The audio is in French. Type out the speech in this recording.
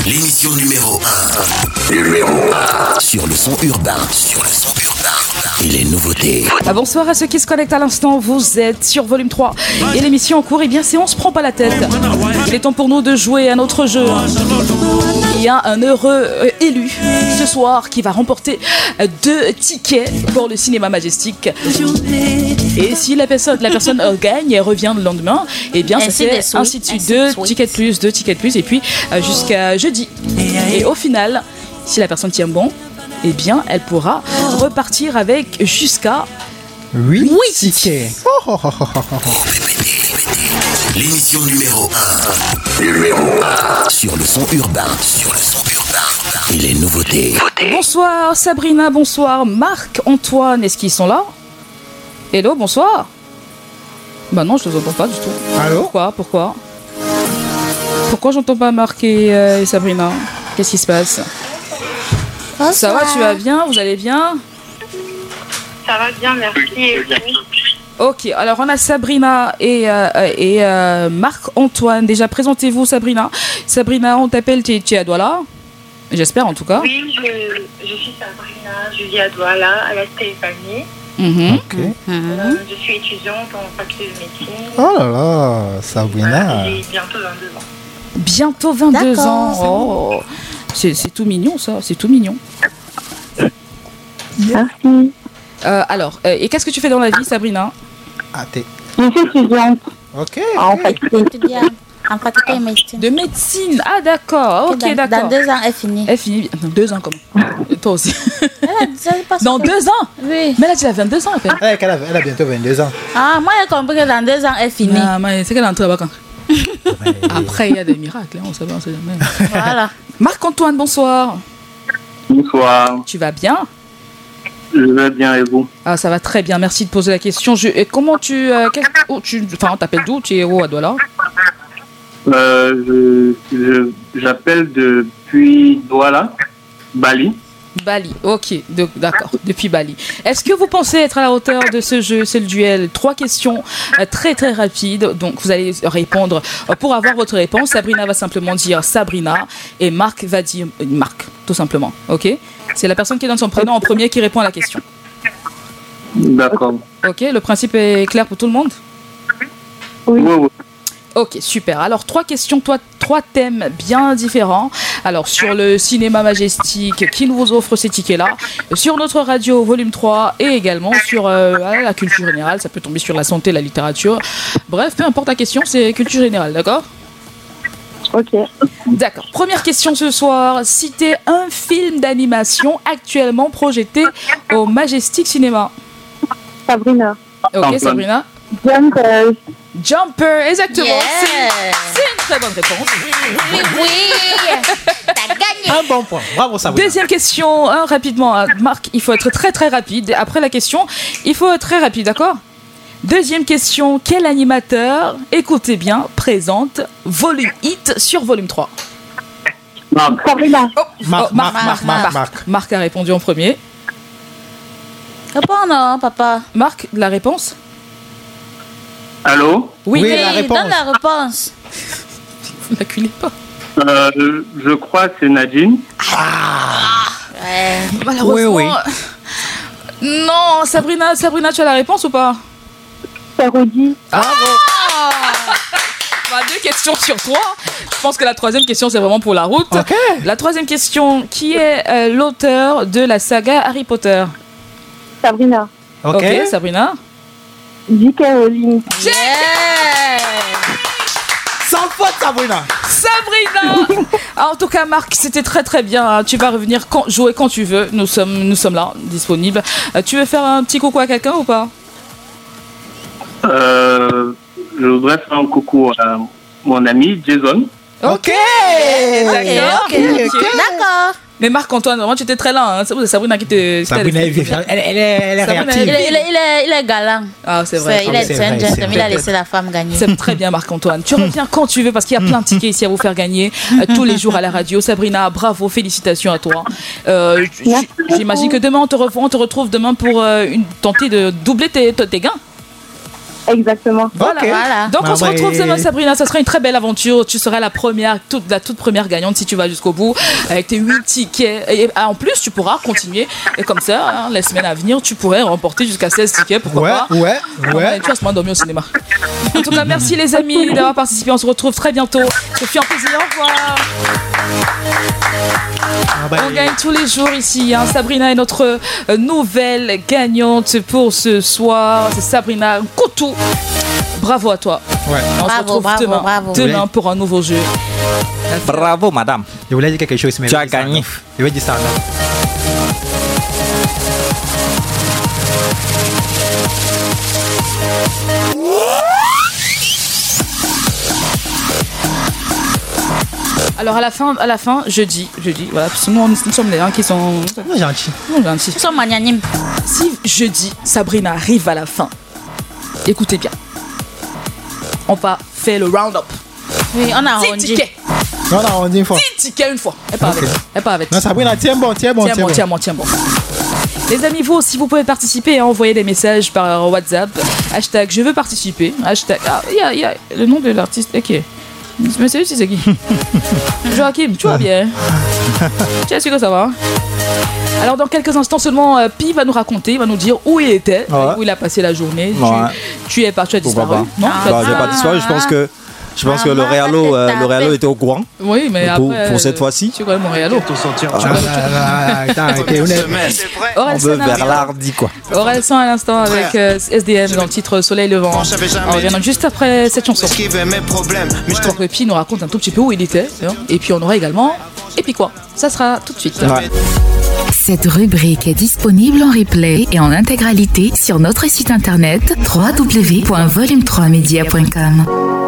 L'émission numéro 1. Numéro 1. Sur le son urbain. Et les nouveautés. Bonsoir à ceux qui se connectent à l'instant. Vous êtes sur Volume 3. Et l'émission en cours, eh bien, c'est On se prend pas la tête. Il est temps pour nous de jouer à notre jeu. Il y a un heureux élu ce soir qui va remporter 2 tickets pour le cinéma Majestic. Et si la personne gagne et revient le lendemain, eh bien, ça fait ainsi de suite. 2 tickets de plus, et puis jusqu'à jeudi. Et au final, si la personne tient bon, eh bien, elle pourra repartir avec jusqu'à 8 tickets. L'émission numéro 1. Numéro 1. Sur le son urbain. Et les nouveautés. Bonsoir Sabrina, bonsoir Marc-Antoine, est-ce qu'ils sont là? Hello, bonsoir. Bah non, je ne les entends pas du tout. Allô? Pourquoi j'entends pas Marc et Sabrina? Qu'est-ce qui se passe? Bonsoir. Ça va, tu vas bien? Vous allez bien? Ça va bien, merci. Ok, alors on a Sabrina et Marc-Antoine. Déjà, présentez-vous Sabrina. Sabrina, on t'appelle, tu es à Douala? J'espère en tout cas. Oui, je suis Sabrina, je vis à Douala, à la Stéphanie. Ok. Je suis étudiante en faculté de médecine. Oh là là, Sabrina. Voilà, j'ai bientôt 22 ans. Bientôt 22 D'accord, ans. Oh, c'est tout mignon ça, c'est tout mignon. Merci. Alors, et qu'est-ce que tu fais dans la vie, Sabrina? Je suis étudiante Ok. en faculté. Étudiante en faculté de médecine. De médecine. Ah d'accord, ok, d'accord. Dans 2 ans, elle finit. Elle finit. Dans 2 ans comment? Toi aussi. Dans 2 ans? Oui. Mais là, tu as 22 ans à peine. Elle a bientôt 22 ans. Ah, moi, j'ai compris que dans 2 ans, elle finit. Ah, mais c'est qu'elle est entrée là-bas quand? Après, il y a des miracles, hein, on sait jamais. Voilà. Marc-Antoine, bonsoir. Bonsoir, Tu vas bien? je vais bien et vous? Ah, ça va très bien, merci de poser la question. Et comment on t'appelles d'où? Tu es où à Douala? J'appelle depuis Douala, Bali. Bali, ok, d'accord, depuis Bali. Est-ce que vous pensez être à la hauteur de ce jeu? C'est le duel. 3 questions très très rapides. Donc vous allez répondre pour avoir votre réponse. Sabrina va simplement dire Sabrina et Marc va dire Marc, tout simplement. Ok? C'est la personne qui donne son prénom en premier qui répond à la question. D'accord. Ok, le principe est clair pour tout le monde? Oui. Ok, super. Alors, 3 questions, 3 thèmes bien différents. Alors, sur le cinéma Majestic qui nous offre ces tickets-là, sur notre radio Volume 3 et également sur la culture générale. Ça peut tomber sur la santé, la littérature. Bref, peu importe la question, c'est culture générale, d'accord? Ok. D'accord. Première question ce soir. Citez un film d'animation actuellement projeté au Majestic Cinéma. Sabrina. Ok, Sabrina. Jumper, exactement. Yeah. C'est une très bonne réponse. Oui. T'as gagné. Un bon point. Bravo, Sabrina. Deuxième question, rapidement. Marc, il faut être très très rapide. Après la question, il faut être très rapide, d'accord? Deuxième question, quel animateur, écoutez bien, présente Volume Hit sur Volume 3? Sabrina. Marc a répondu en premier. Réponds non, papa. Marc, la réponse? Allô? Oui, Oui, la réponse. Donne la réponse. Vous n'acculez pas. Je crois que c'est Nadine. Ouais. Malheureusement. Oui. Non, Sabrina, tu as la réponse ou pas? C'est Rudy. Bah, 2 questions sur 3. Je pense que la 3e question, c'est vraiment pour la route. Ok. La 3e question, qui est l'auteur de la saga Harry Potter? Sabrina. Ok. Sabrina. J.K. Rowling. Yeah. Sans faute, Sabrina. En tout cas, Marc, c'était très très bien. Tu vas revenir jouer quand tu veux. Nous sommes là, disponibles. Tu veux faire un petit coucou à quelqu'un ou pas? Je voudrais faire un coucou à mon ami Jason. Ok. Ok. D'accord. Mais Marc-Antoine, vraiment, tu étais très lent. Hein. C'est Sabrina qui te... Sabrina, elle est réactive. Il est galant. Ah, c'est vrai. Il est c'est très vrai, gentleman. c'est Il a vrai. laissé la femme gagner. C'est très bien, Marc-Antoine. Tu reviens quand tu veux parce qu'il y a plein de tickets ici à vous faire gagner tous les jours à la radio. Sabrina, bravo, félicitations à toi. J'imagine que demain, on te retrouve demain pour tenter de doubler tes gains. Exactement. Voilà. Ok. Voilà. Donc on se Ah, retrouve ouais. demain, Sabrina. Ça sera une très belle aventure. Tu seras la toute première gagnante si tu vas jusqu'au bout avec tes 8 tickets. Et en plus, tu pourras continuer. Et comme ça, hein, les semaines à venir, tu pourrais remporter jusqu'à 16 tickets. Pourquoi pas? Ouais. Tu vas se dormir au cinéma. En tout cas, merci les amis d'avoir participé. On se retrouve très bientôt. Ce fut un plaisir. Au revoir. On gagne tous les jours ici. Hein. Sabrina est notre nouvelle gagnante pour ce soir. C'est Sabrina Koutou. Bravo à toi. Ouais. On se retrouve demain pour un nouveau jeu. Bravo, madame. Je voulais dire quelque chose, mais Tu as gagné. Je vais dire ça. Alors à la fin, jeudi, voilà, parce que nous sommes les gens qui sont Gentil. gentils. Ils sont magnanimes. Si jeudi, Sabrina arrive à la fin, écoutez bien, on va faire le round-up. Oui, on a 10 arrondi. tickets. Non, on dit une fois. 10 tickets une fois. Elle part Ok. avec. Elle part avec. Non, Sabrina, tiens bon. Tiens bon. Les amis, vous aussi, vous pouvez participer, envoyer des messages par WhatsApp. Hashtag je veux participer. Hashtag. Ah, il y a le nom de l'artiste. Ok. Mais c'est lui, c'est qui? Joachim, tu vas bien? Tu es sûr que ça va? Alors, dans quelques instants seulement, Pi va nous raconter, il va nous dire où il était, où il a passé la journée. Ouais. Tu es parti, tu as disparu. Non, tu as Bah, j'ai pas disparu. Je pense que le Realo était au courant. Oui, mais après. Pour cette fois-ci. Tu connais mon Realo. On veut vers l'ardi, quoi. Orelsan à l'instant avec SDM dans le titre Soleil Levant. On revient donc juste après cette chanson. Pour que Pi nous raconte un tout petit peu où il était. Et puis on aura également. Et puis quoi? Ça sera tout de suite. Ouais. Cette rubrique est disponible en replay et en intégralité sur notre site internet www.volume3media.com.